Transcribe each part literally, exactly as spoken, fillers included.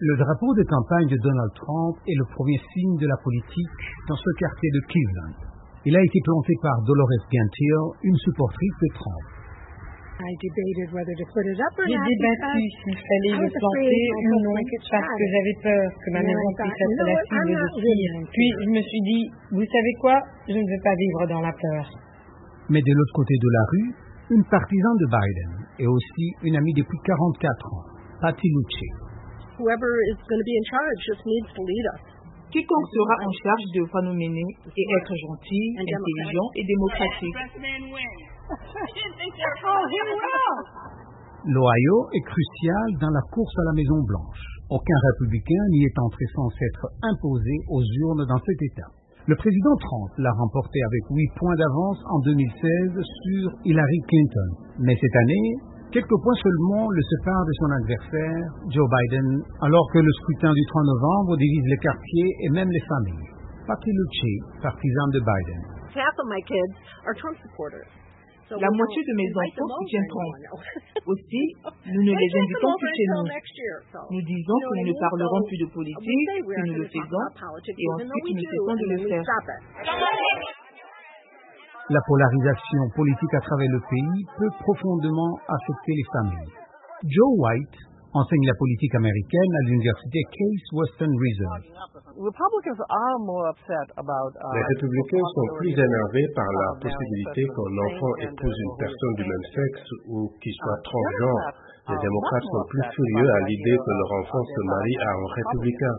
Le drapeau de campagne de Donald Trump est le premier signe de la politique dans ce quartier de Cleveland. Il a été planté par Dolores Gentile, une supportrice de Trump. J'ai débattu s'il fallait le planter ou non, parce que j'avais peur que ma maison puisse être la cible de tir. Puis je me suis dit, vous savez quoi, je ne veux pas vivre dans la peur. Mais de l'autre côté de la rue, une partisane de Biden et aussi une amie depuis quarante-quatre ans, Patty Lucci. Quiconque sera en charge devra nous mener et être gentil, intelligent et démocratique. L'Ohio est crucial dans la course à la Maison-Blanche. Aucun républicain n'y est entré sans s'être imposé aux urnes dans cet État. Le président Trump l'a remporté avec huit points d'avance en deux mille seize sur Hillary Clinton. Mais cette année, quelques points seulement le séparent de son adversaire, Joe Biden, alors que le scrutin du trois novembre divise les quartiers et même les familles. Patty Lucci, partisane de Biden. La moitié de mes enfants soutiennent Trump. Aussi, nous ne les invitons plus chez nous. Nous disons que nous ne parlerons plus de politique, que nous le faisons, et ensuite nous cessons de le faire. La polarisation politique à travers le pays peut profondément affecter les familles. Joe White enseigne la politique américaine à l'université Case Western Reserve. Les républicains sont plus énervés par la possibilité qu'un enfant épouse une personne du même sexe ou qui soit transgenre. Les démocrates sont plus furieux à l'idée que leur enfant se marie à un républicain.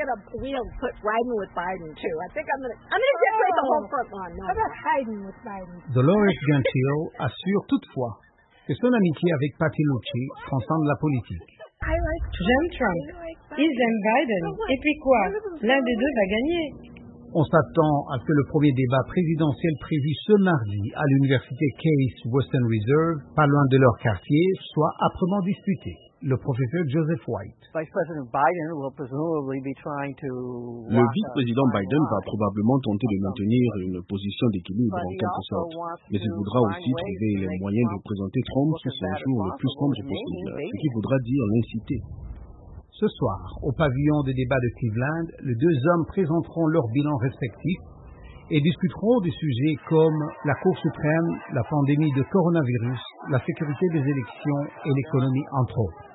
Dolores Gentile assure toutefois que son amitié avec Patty Lucci transcende la politique. J'aime Trump, ils aiment Biden, et puis quoi? L'un des deux va gagner. On s'attend à ce que le premier débat présidentiel prévu ce mardi à l'université Case Western Reserve, pas loin de leur quartier, soit âprement disputé. Le professeur Joseph White. Le vice-président Biden va probablement tenter de maintenir une position d'équilibre en quelque sorte, mais il voudra aussi trouver les moyens de présenter Trump sous son jour le plus sombre possible, ce qui voudra dire l'inciter. Ce soir, au pavillon de débat de Cleveland, les deux hommes présenteront leurs bilans respectifs et discuteront des sujets comme la Cour suprême, la pandémie de coronavirus, la sécurité des élections et l'économie, entre autres.